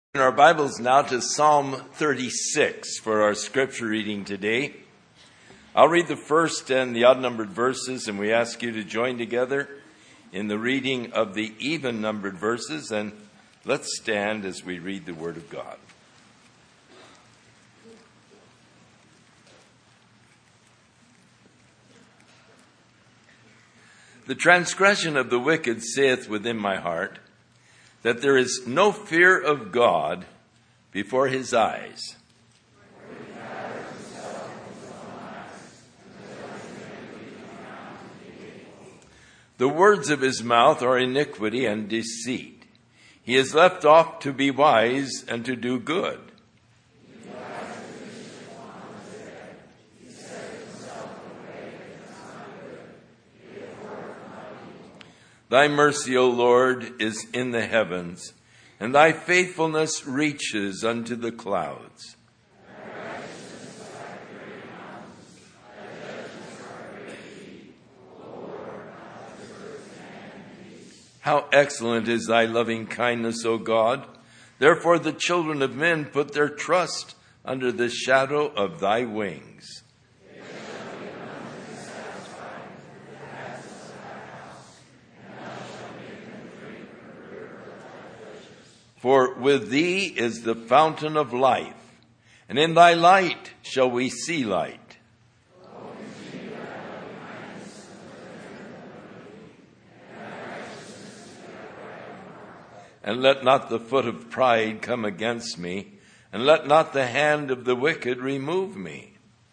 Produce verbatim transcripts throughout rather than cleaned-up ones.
In our Bibles now to Psalm thirty-six for our scripture reading today. I'll read the first and the odd-numbered verses, and we ask you to join together in the reading of the even-numbered verses, and let's stand as we read the Word of God. The transgression of the wicked saith within my heart, that there is no fear of God before his eyes. The words of his mouth are iniquity and deceit. He is left off to be wise and to do good. Thy mercy, O Lord, is in the heavens, and thy faithfulness reaches unto the clouds. How excellent is thy loving kindness, O God! Therefore the children of men put their trust under the shadow of thy wings. For with thee is the fountain of life, and in thy light shall we see light. And let not the foot of pride come against me, and let not the hand of the wicked remove me.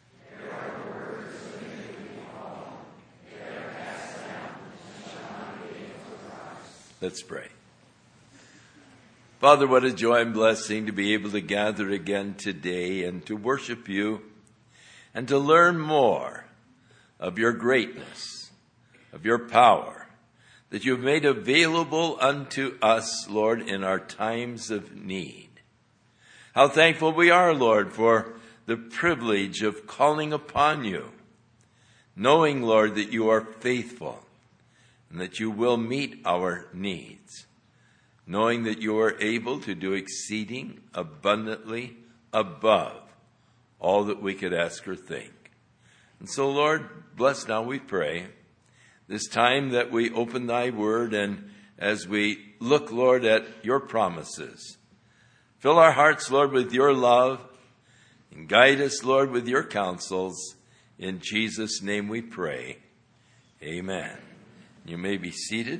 Let's pray. Father, what a joy and blessing to be able to gather again today and to worship you and to learn more of your greatness, of your power that you've made available unto us, Lord, in our times of need. How thankful we are, Lord, for the privilege of calling upon you, knowing, Lord, that you are faithful and that you will meet our needs. Knowing that you are able to do exceeding abundantly above all that we could ask or think. And so, Lord, bless now, we pray, this time that we open thy word and as we look, Lord, at your promises. Fill our hearts, Lord, with your love and guide us, Lord, with your counsels. In Jesus' name we pray. Amen. You may be seated.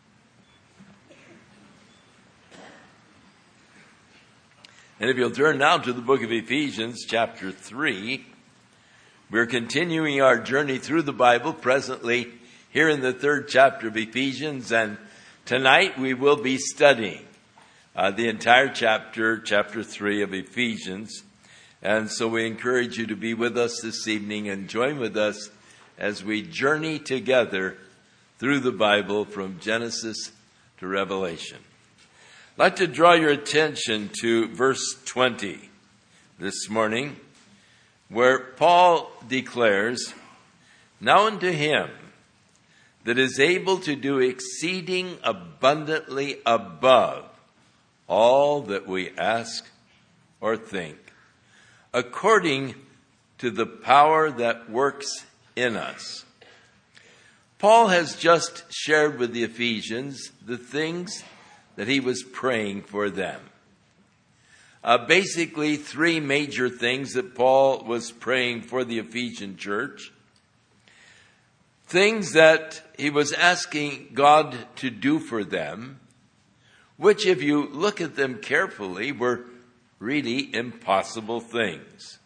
And if you'll turn now to the book of Ephesians, chapter three, we're continuing our journey through the Bible, presently here in the third chapter of Ephesians, and tonight we will be studying uh, the entire chapter, chapter three of Ephesians. And so we encourage you to be with us this evening and join with us as we journey together through the Bible from Genesis to Revelation. I'd like to draw your attention to verse twenty this morning, where Paul declares, Now unto him that is able to do exceeding abundantly above all that we ask or think, according to the power that works in us. Paul has just shared with the Ephesians the things that he was praying for them. Uh, basically, three major things that Paul was praying for the Ephesian church. Things that he was asking God to do for them, which, if you look at them carefully, were really impossible things.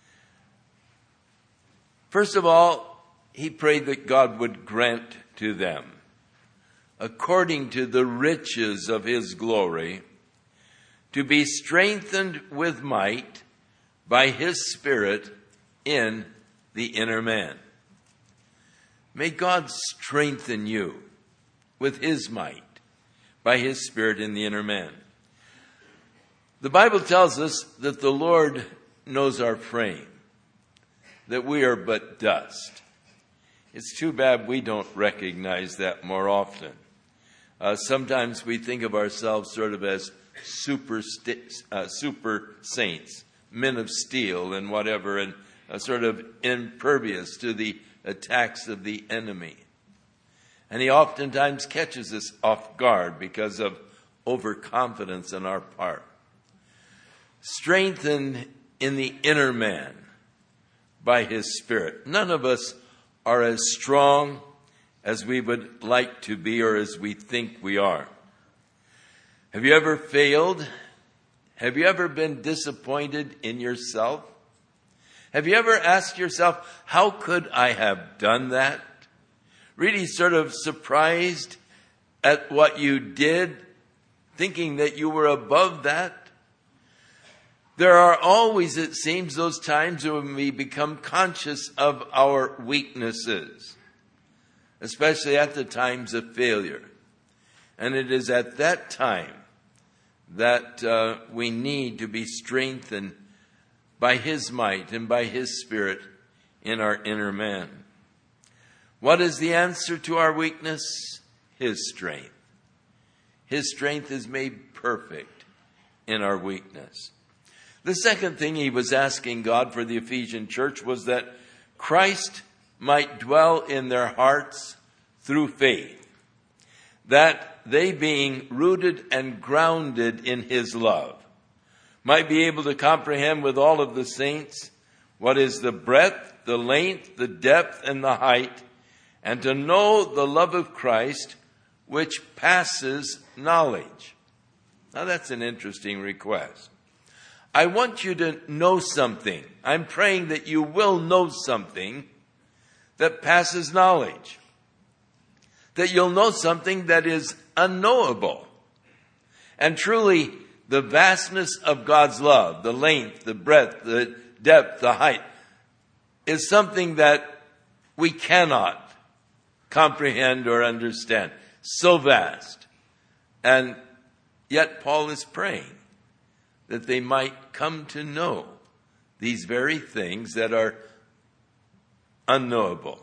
First of all, he prayed that God would grant to them, according to the riches of his glory, to be strengthened with might by his Spirit in the inner man. May God strengthen you with his might by his Spirit in the inner man. The Bible tells us that the Lord knows our frame, that we are but dust. It's too bad we don't recognize that more often. Uh, sometimes we think of ourselves sort of as super, st- uh, super saints, men of steel and whatever, and uh, sort of impervious to the attacks of the enemy. And he oftentimes catches us off guard because of overconfidence on our part. Strengthened in the inner man by his Spirit. None of us are as strong as we would like to be or as we think we are. Have you ever failed? Have you ever been disappointed in yourself? Have you ever asked yourself, how could I have done that? Really sort of surprised at what you did, thinking that you were above that? There are always, it seems, those times when we become conscious of our weaknesses, especially at the times of failure. And it is at that time that uh, we need to be strengthened by his might and by his Spirit in our inner man. What is the answer to our weakness? His strength. His strength is made perfect in our weakness. The second thing he was asking God for the Ephesian church was that Christ might dwell in their hearts through faith, that they, being rooted and grounded in his love, might be able to comprehend with all of the saints what is the breadth, the length, the depth, and the height, and to know the love of Christ, which passes knowledge. Now that's an interesting request. I want you to know something. I'm praying that you will know something that passes knowledge. That you'll know something that is unknowable. And truly, the vastness of God's love, the length, the breadth, the depth, the height, is something that we cannot comprehend or understand. So vast. And yet Paul is praying that they might come to know these very things that are unknowable.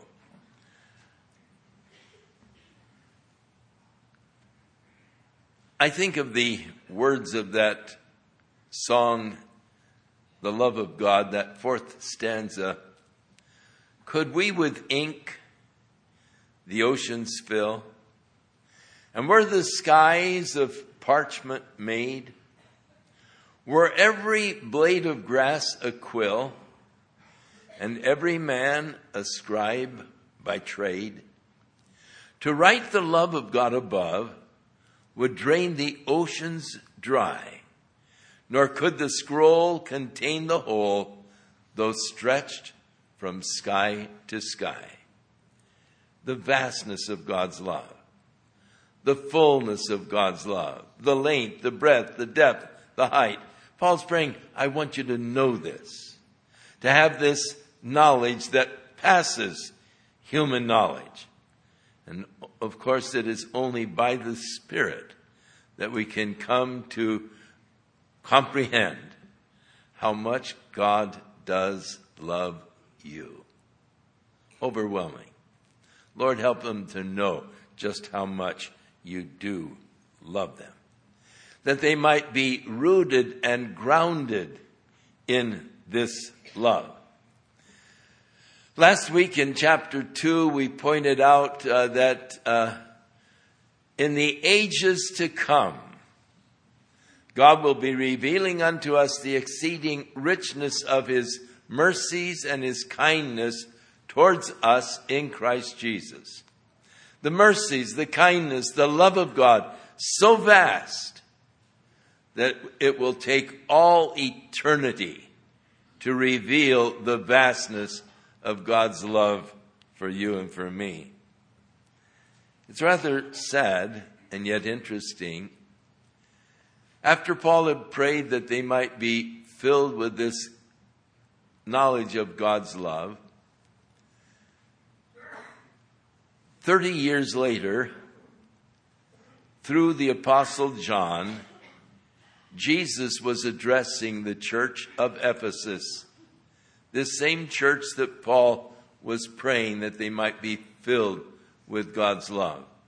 I think of the words of that song, The Love of God, that fourth stanza. Could we with ink the oceans fill, and were the skies of parchment made, were every blade of grass a quill, and every man a scribe by trade, to write the love of God above would drain the oceans dry, nor could the scroll contain the whole, though stretched from sky to sky. The vastness of God's love, the fullness of God's love, the length, the breadth, the depth, the height. Paul's praying, I want you to know this, to have this knowledge that passes human knowledge. And of course, it is only by the Spirit that we can come to comprehend how much God does love you. Overwhelming. Lord, help them to know just how much you do love them. That they might be rooted and grounded in this love. Last week in chapter two, we pointed out uh, that uh, in the ages to come, God will be revealing unto us the exceeding richness of his mercies and his kindness towards us in Christ Jesus. The mercies, the kindness, the love of God, so vast that it will take all eternity to reveal the vastness of God's love for you and for me. It's rather sad and yet interesting. After Paul had prayed that they might be filled with this knowledge of God's love, thirty years later, through the Apostle John, Jesus was addressing the church of Ephesus, this same church that Paul was praying that they might be filled with God's love.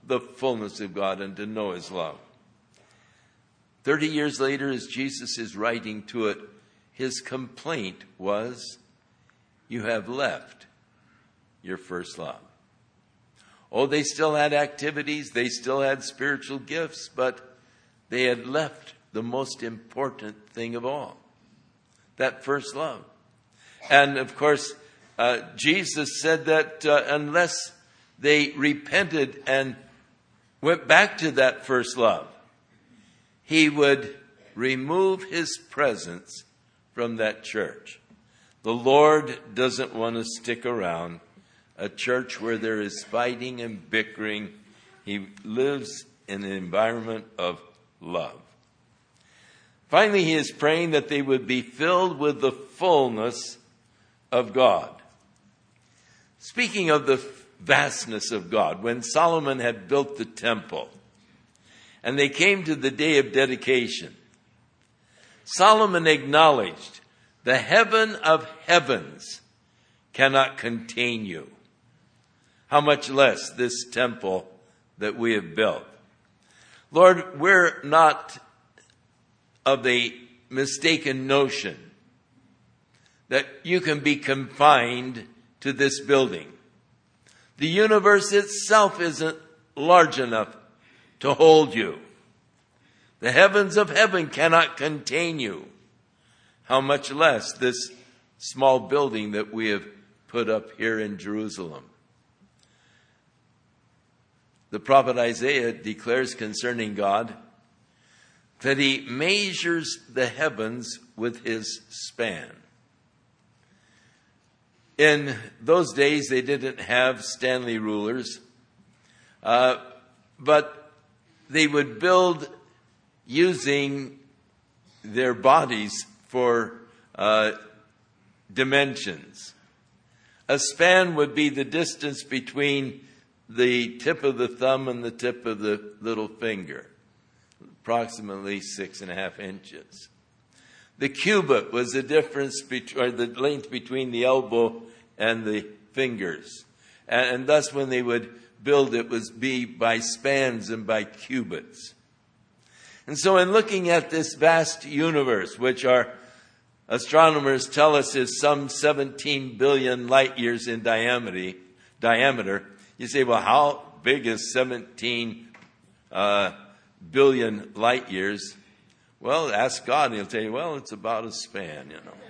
the fullness of God and to know his love. Thirty years later, as Jesus is writing to it, his complaint was, you have left your first love. Oh, they still had activities, they still had spiritual gifts, but they had left the most important thing of all, that first love. And of course, uh, Jesus said that uh, unless they repented and went back to that first love, he would remove his presence from that church. The Lord doesn't want to stick around a church where there is fighting and bickering. He lives in an environment of love. Finally, he is praying that they would be filled with the fullness of God. Speaking of the vastness of God, when Solomon had built the temple and they came to the day of dedication, Solomon acknowledged, the heaven of heavens cannot contain you. How much less this temple that we have built. Lord, we're not of the mistaken notion that you can be confined to this building. The universe itself isn't large enough to hold you. The heavens of heaven cannot contain you. How much less this small building that we have put up here in Jerusalem. The prophet Isaiah declares concerning God that he measures the heavens with his span. In those days, they didn't have Stanley rulers, uh, but they would build using their bodies for uh, dimensions. A span would be the distance between the tip of the thumb and the tip of the little finger, approximately six and a half inches. The cubit was the difference between, or the length between the elbow and the fingers. And, and thus when they would build it was be by spans and by cubits. And so in looking at this vast universe, which our astronomers tell us is some seventeen billion light years in diameter, diameter, you say, well, how big is seventeen uh, billion light years? Well, ask God and he'll tell you, well, it's about a span, you know.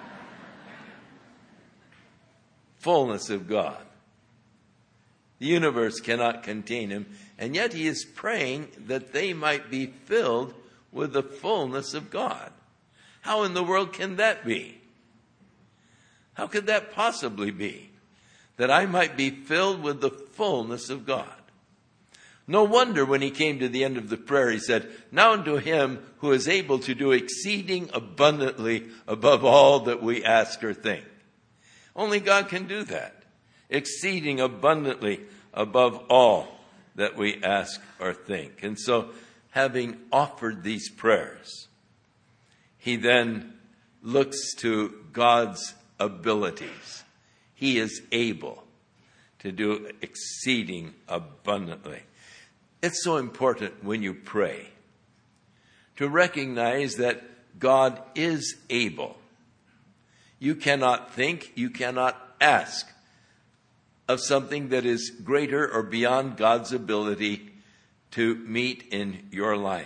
Fullness of God. The universe cannot contain him, and yet he is praying that they might be filled with the fullness of God. How in the world can that be? How could that possibly be? That I might be filled with the fullness of God. No wonder when he came to the end of the prayer, he said, now unto him who is able to do exceeding abundantly above all that we ask or think. Only God can do that. Exceeding abundantly above all that we ask or think. And so, having offered these prayers, he then looks to God's abilities. He is able to do exceeding abundantly. It's so important when you pray to recognize that God is able. You cannot think, you cannot ask of something that is greater or beyond God's ability to meet in your life.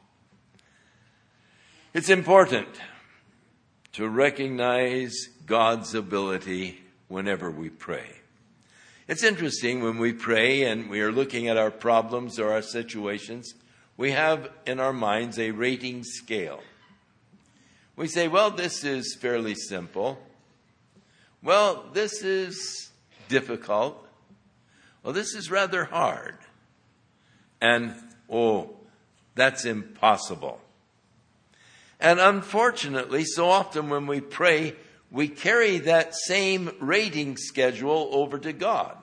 It's important to recognize God's ability whenever we pray. It's interesting when we pray and we are looking at our problems or our situations, we have in our minds a rating scale. We say, well, this is fairly simple. Well, this is difficult. Well, this is rather hard. And, oh, that's impossible. And unfortunately, so often when we pray, we carry that same rating schedule over to God.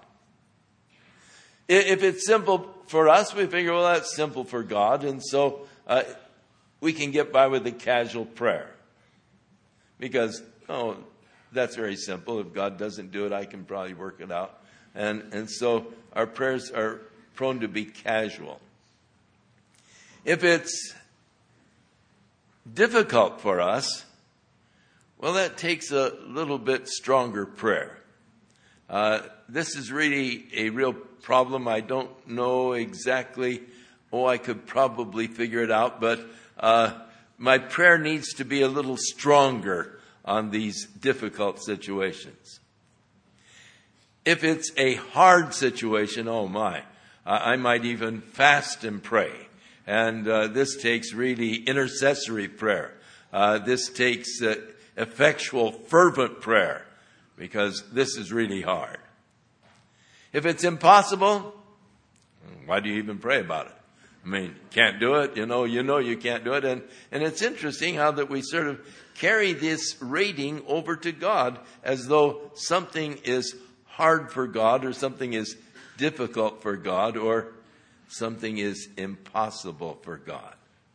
If it's simple for us, we figure, well, that's simple for God. And so uh, we can get by with a casual prayer. Because, oh, that's very simple. If God doesn't do it, I can probably work it out. And, and so our prayers are prone to be casual. If it's difficult for us, well, that takes a little bit stronger prayer. Uh, this is really a real problem. I don't know exactly. Oh, I could probably figure it out, but uh, my prayer needs to be a little stronger on these difficult situations. If it's a hard situation, oh my, I might even fast and pray. And uh, this takes really intercessory prayer. Uh, this takes uh, effectual, fervent prayer, because this is really hard. If it's impossible, why do you even pray about it? I mean, can't do it, you know, you know you can't do it. And, and it's interesting how that we sort of carry this rating over to God as though something is hard for God, or something is difficult for God, or something is impossible for God.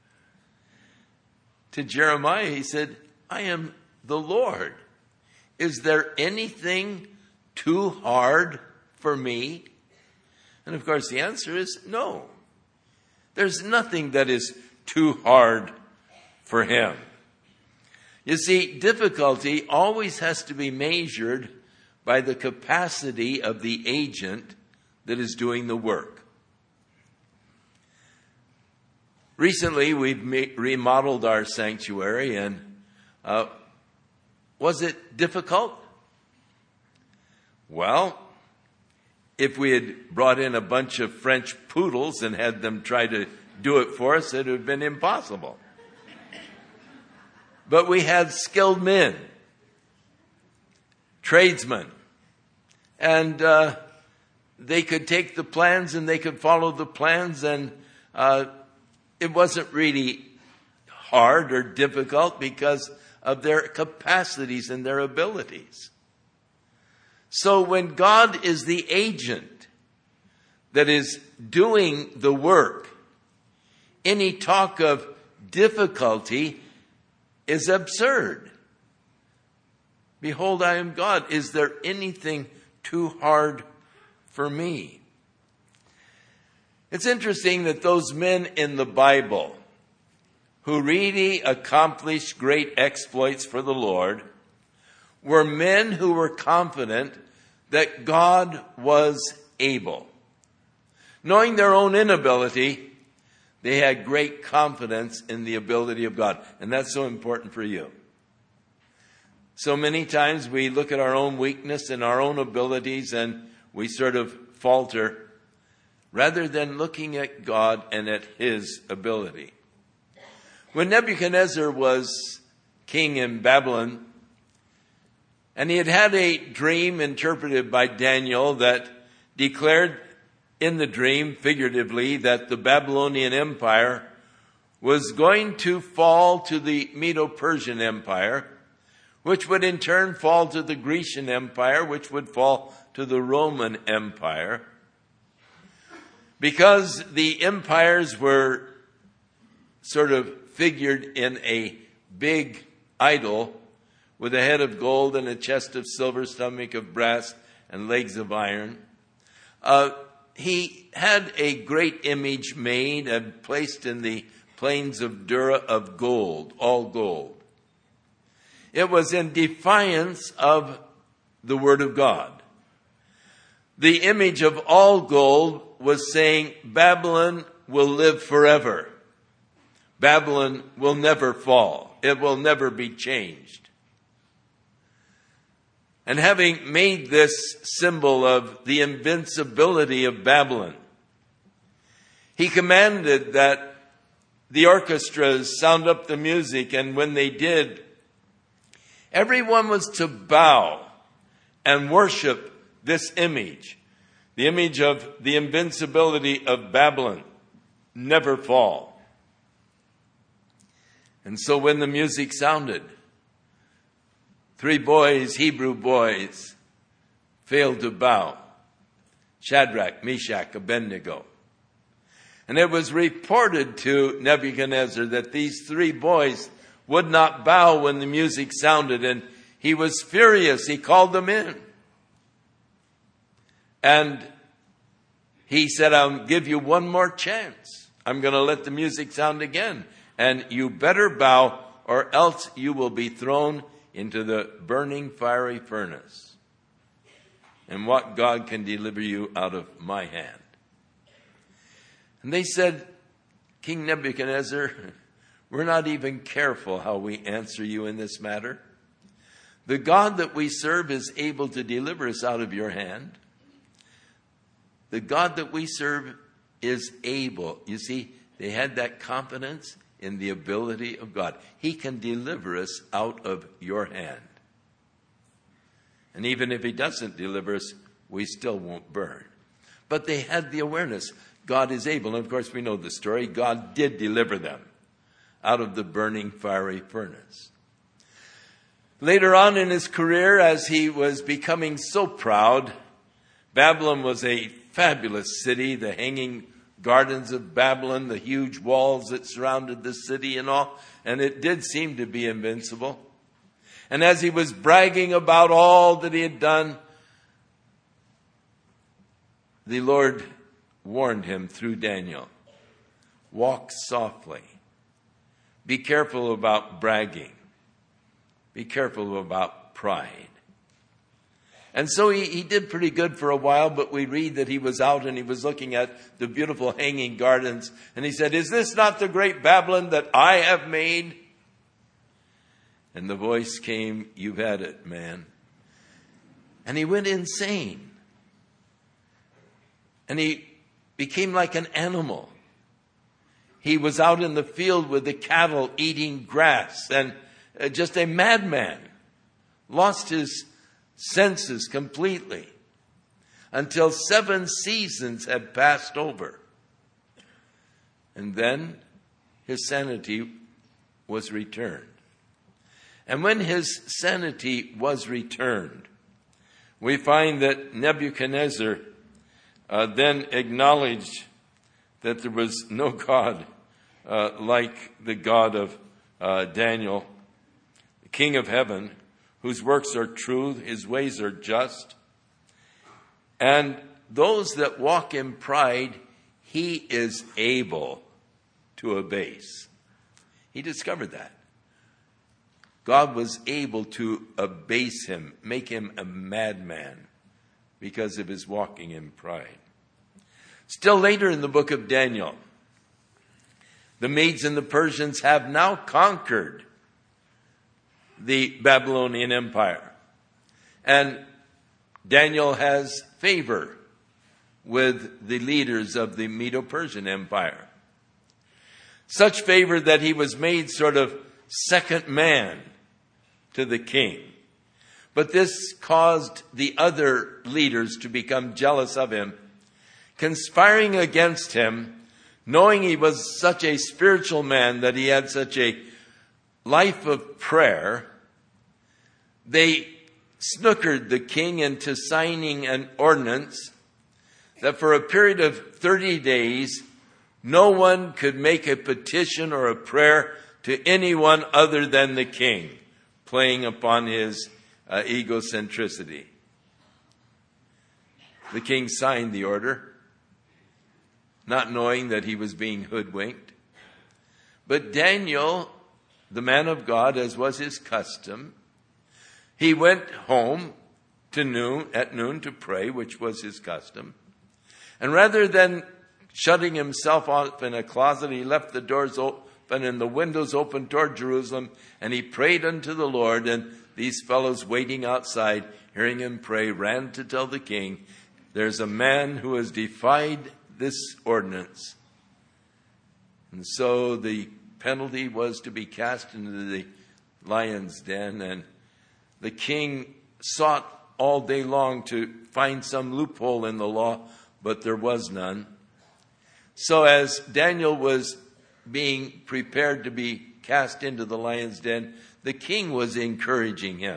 To Jeremiah, he said, I am the Lord. Is there anything too hard for me? And of course, the answer is no. There's nothing that is too hard for him. You see, difficulty always has to be measured by the capacity of the agent that is doing the work. Recently, we've ma- remodeled our sanctuary, and uh, was it difficult? Well, if we had brought in a bunch of French poodles and had them try to do it for us, it would have been impossible. But we had skilled men, tradesmen, and uh, they could take the plans and they could follow the plans, and uh, it wasn't really hard or difficult because of their capacities and their abilities. So when God is the agent that is doing the work, any talk of difficulty is absurd. Behold, I am God. Is there anything too hard for me? It's interesting that those men in the Bible who really accomplished great exploits for the Lord were men who were confident that God was able. Knowing their own inability, they had great confidence in the ability of God. And that's so important for you. So many times we look at our own weakness and our own abilities and we sort of falter, rather than looking at God and at his ability. When Nebuchadnezzar was king in Babylon, and he had had a dream interpreted by Daniel that declared in the dream, figuratively, that the Babylonian Empire was going to fall to the Medo-Persian Empire, which would in turn fall to the Grecian Empire, which would fall to the Roman Empire. Because the empires were sort of figured in a big idol with a head of gold and a chest of silver, stomach of brass, and legs of iron. Uh, he had a great image made and placed in the plains of Dura of gold, all gold. It was in defiance of the Word of God. The image of all gold was saying, Babylon will live forever. Babylon will never fall. It will never be changed. And having made this symbol of the invincibility of Babylon, he commanded that the orchestras sound up the music, and when they did, everyone was to bow and worship this image, the image of the invincibility of Babylon, never fall. And so when the music sounded, three boys, Hebrew boys, failed to bow. Shadrach, Meshach, Abednego. And it was reported to Nebuchadnezzar that these three boys would not bow when the music sounded, and he was furious. He called them in. And he said, I'll give you one more chance. I'm going to let the music sound again. And you better bow, or else you will be thrown into the burning fiery furnace. And what God can deliver you out of my hand? And they said, King Nebuchadnezzar, we're not even careful how we answer you in this matter. The God that we serve is able to deliver us out of your hand. The God that we serve is able. You see, they had that confidence in the ability of God. He can deliver us out of your hand. And even if he doesn't deliver us, we still won't burn. But they had the awareness, God is able. And of course, we know the story. God did deliver them out of the burning fiery furnace. Later on in his career, as he was becoming so proud, Babylon was a fabulous city, the hanging gardens of Babylon, the huge walls that surrounded the city and all, and it did seem to be invincible. And as he was bragging about all that he had done, the Lord warned him through Daniel, walk softly. Be careful about bragging. Be careful about pride. And so he, he did pretty good for a while, but we read that he was out and he was looking at the beautiful hanging gardens. And he said, is this not the great Babylon that I have made? And the voice came, you've had it, man. And he went insane. And he became like an animal. He was out in the field with the cattle eating grass, and just a madman. Lost his senses completely until seven seasons had passed over. And then his sanity was returned. And when his sanity was returned, we find that Nebuchadnezzar uh, then acknowledged that there was no God uh, like the God of uh, Daniel, the King of heaven, whose works are true, his ways are just. And those that walk in pride, he is able to abase. He discovered that. God was able to abase him, make him a madman because of his walking in pride. Still later in the book of Daniel, the Medes and the Persians have now conquered the Babylonian Empire. And Daniel has favor with the leaders of the Medo-Persian Empire. Such favor that he was made sort of second man to the king. But this caused the other leaders to become jealous of him, conspiring against him, knowing he was such a spiritual man, that he had such a life of prayer. They snookered the king into signing an ordinance that for a period of thirty days, no one could make a petition or a prayer to anyone other than the king, playing upon his uh, egocentricity. The king signed the order, not knowing that he was being hoodwinked. But Daniel, the man of God, as was his custom, he went home to noon, at noon to pray, which was his custom. And rather than shutting himself off in a closet, he left the doors open and the windows open toward Jerusalem, and he prayed unto the Lord. And these fellows waiting outside, hearing him pray, ran to tell the king, there's a man who has defied this ordinance. And so the penalty was to be cast into the lion's den. And the king sought all day long to find some loophole in the law, but there was none. So as Daniel was being prepared to be cast into the lion's den, the king was encouraging him.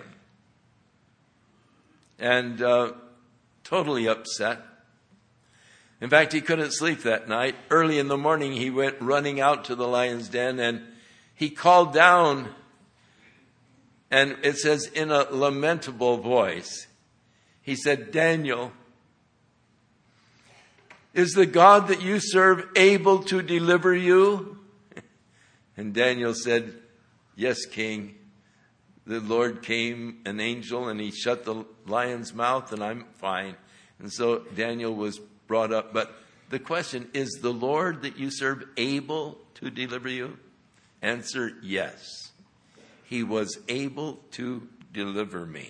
And uh, totally upset. In fact, he couldn't sleep that night. Early in the morning, he went running out to the lion's den, and he called down, and it says in a lamentable voice, he said, Daniel, Is the God that you serve able to deliver you? And Daniel said, yes, King. The Lord came, an angel, and he shut the lion's mouth, and I'm fine. And so Daniel was brought up. But the question, is the Lord that you serve able to deliver you? Answer, yes. He was able to deliver me.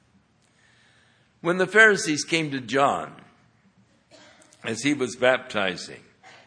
When the Pharisees came to John, as he was baptizing,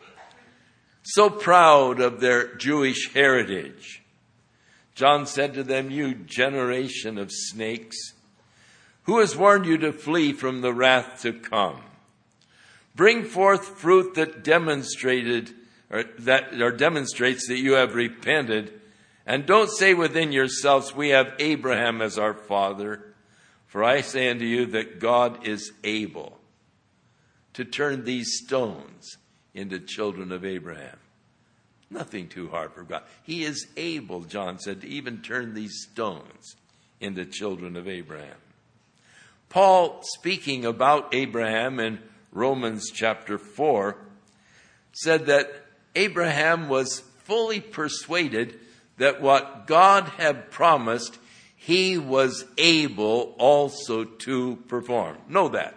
so proud of their Jewish heritage, John said to them, you generation of snakes, who has warned you to flee from the wrath to come? Bring forth fruit that demonstrated or that or demonstrates that you have repented, and don't say within yourselves, we have Abraham as our father. For I say unto you that God is able to turn these stones into children of Abraham. Nothing too hard for God. He is able, John said, to even turn these stones into children of Abraham. Paul, speaking about Abraham in Romans chapter four, said that Abraham was fully persuaded that what God had promised, he was able also to perform. Know that.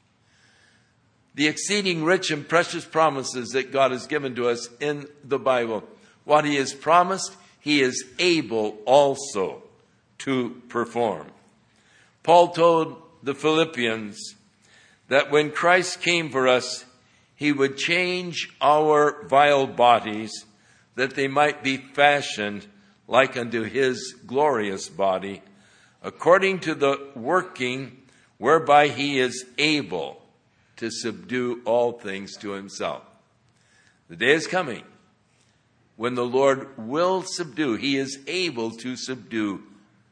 The exceeding rich and precious promises that God has given to us in the Bible, what he has promised, he is able also to perform. Paul told the Philippians that when Christ came for us, he would change our vile bodies that they might be fashioned like unto his glorious body, according to the working whereby he is able to subdue all things to himself. The day is coming when the Lord will subdue. He is able to subdue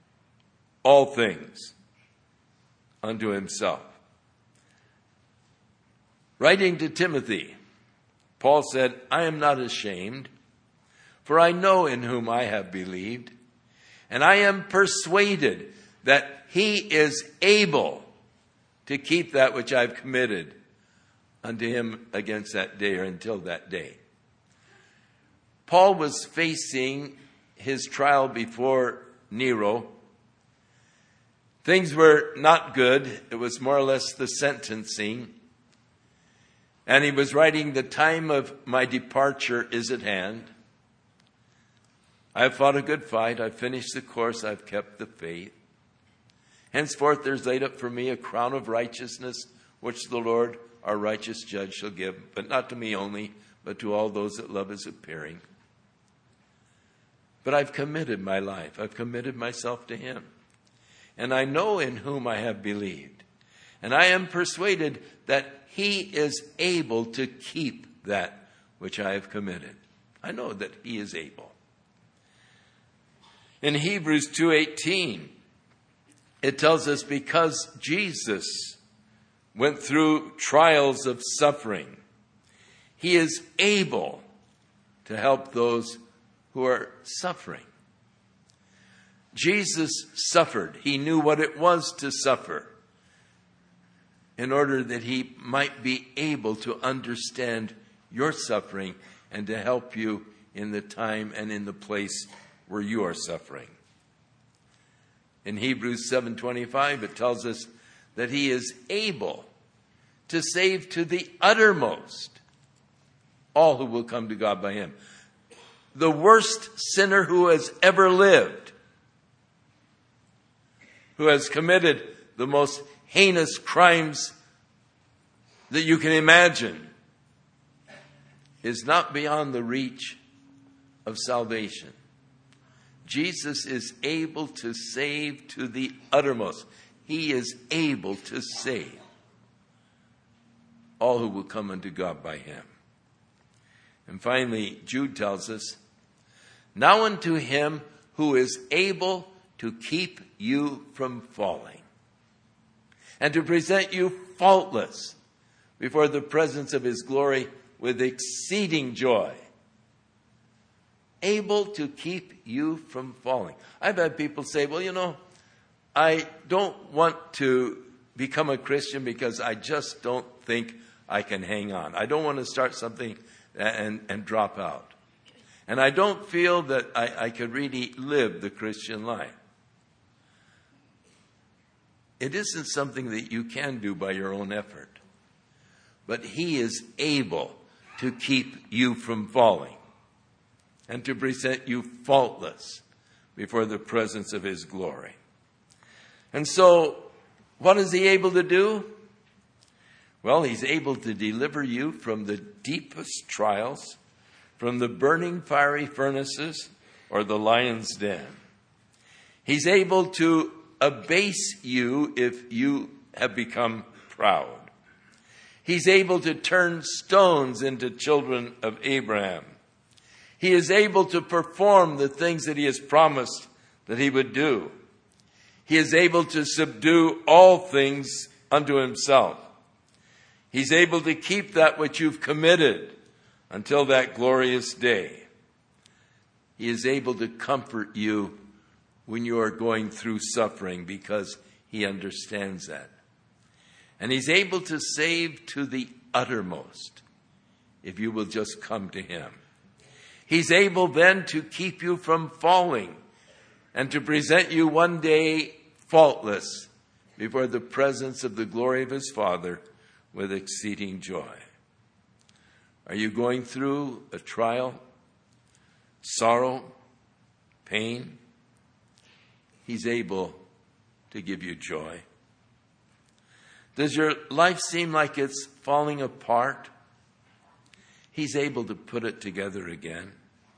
all things unto himself. Writing to Timothy, Paul said, I am not ashamed, for I know in whom I have believed, and I am persuaded that he is able to keep that which I've committed unto him against that day or until that day. Paul was facing his trial before Nero. Things were not good. It was more or less the sentencing. And he was writing, the time of my departure is at hand. I have fought a good fight. I've finished the course. I've kept the faith. Henceforth there's laid up for me a crown of righteousness, which the Lord, our righteous judge, shall give, but not to me only, but to all those that love his appearing. But I've committed my life. I've committed myself to him. And I know in whom I have believed. And I am persuaded that he is able to keep that which I have committed. I know that he is able. In Hebrews two eighteen, it tells us because Jesus went through trials of suffering, he is able to help those who are suffering. Jesus suffered. He knew what it was to suffer in order that he might be able to understand your suffering and to help you in the time and in the place where you are suffering. In Hebrews seven twenty-five, it tells us that he is able to save to the uttermost all who will come to God by him. The worst sinner who has ever lived, who has committed the most heinous crimes that you can imagine, is not beyond the reach of salvation. Jesus is able to save to the uttermost. He is able to save all who will come unto God by him. And finally, Jude tells us, now unto him who is able to keep you from falling and to present you faultless before the presence of his glory with exceeding joy. Able to keep you from falling. I've had people say, well, you know, I don't want to become a Christian because I just don't think I can hang on. I don't want to start something and, and drop out. And I don't feel that I, I could really live the Christian life. It isn't something that you can do by your own effort. But he is able to keep you from falling and to present you faultless before the presence of his glory. And so, what is he able to do? Well, he's able to deliver you from the deepest trials, from the burning fiery furnaces or the lion's den. He's able to abase you if you have become proud. He's able to turn stones into children of Abraham. He is able to perform the things that he has promised that he would do. He is able to subdue all things unto himself. He's able to keep that which you've committed until that glorious day. He is able to comfort you when you are going through suffering because he understands that. And he's able to save to the uttermost if you will just come to him. He's able then to keep you from falling and to present you one day faultless before the presence of the glory of his Father with exceeding joy. Are you going through a trial, sorrow, pain? He's able to give you joy. Does your life seem like it's falling apart? He's able to put it together again.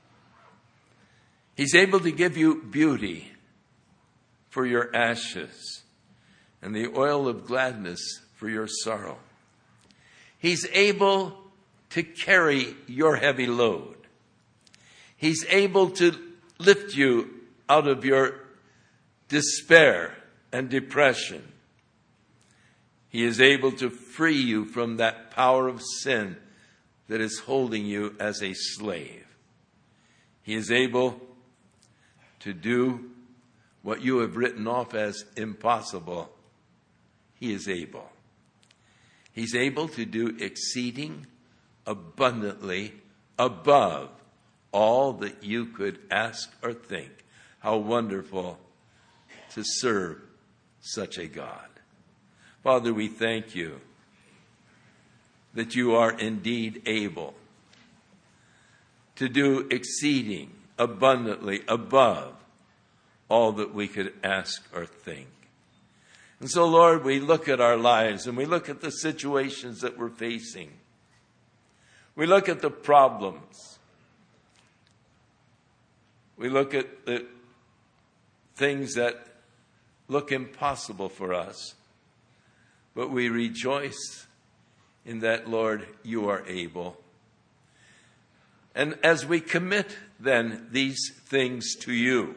He's able to give you beauty for your ashes and the oil of gladness for your sorrow. He's able to carry your heavy load. He's able to lift you out of your despair and depression. He is able to free you from that power of sin that is holding you as a slave. He is able to do what you have written off as impossible. He is able. He's able to do exceeding abundantly above all that you could ask or think. How wonderful to serve such a God. Father, we thank you that you are indeed able to do exceeding abundantly above all that we could ask or think. And so, Lord, we look at our lives and we look at the situations that we're facing. We look at the problems. We look at the things that look impossible for us. But we rejoice in that, Lord, you are able. And as we commit then these things to you,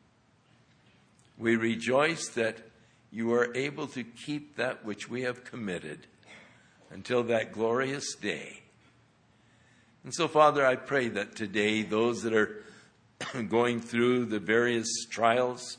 we rejoice that you are able to keep that which we have committed until that glorious day. And so, Father, I pray that today those that are going through the various trials,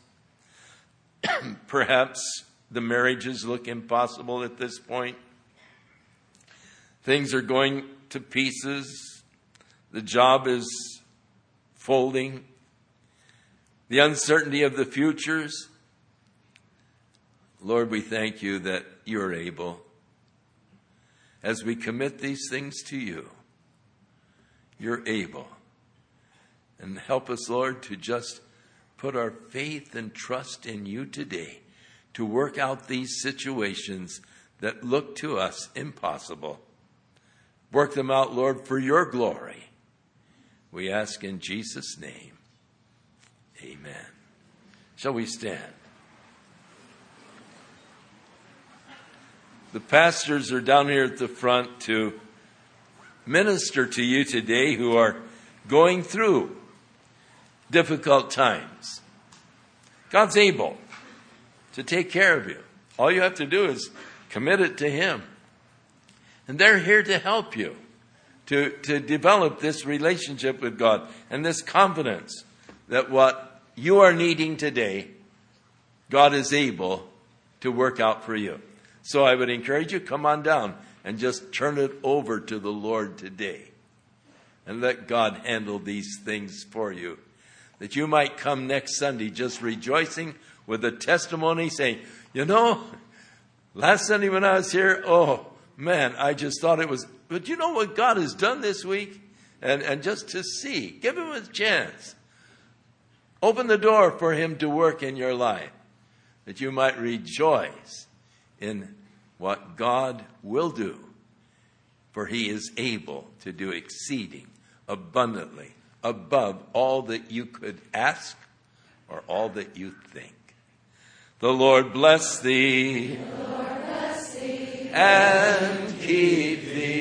perhaps the marriages look impossible at this point. Things are going to pieces. The job is folding. The uncertainty of the futures. Lord, we thank you that you're able. As we commit these things to you, you're able. And help us, Lord, to just put our faith and trust in you today to work out these situations that look to us impossible. Work them out, Lord, for your glory. We ask in Jesus' name. Amen. Shall we stand? The pastors are down here at the front to minister to you today who are going through difficult times. God's able to take care of you. All you have to do is commit it to him. And they're here to help you to, to develop this relationship with God and this confidence that what you are needing today, God is able to work out for you. So I would encourage you, come on down and just turn it over to the Lord today. And let God handle these things for you. That you might come next Sunday just rejoicing with a testimony saying, you know, last Sunday when I was here, oh man, I just thought it was, but you know what God has done this week? And, and just to see, give him a chance. Open the door for him to work in your life. That you might rejoice in what God will do. For he is able to do exceeding abundantly above all that you could ask or all that you think. The Lord bless thee, the Lord bless thee and keep thee.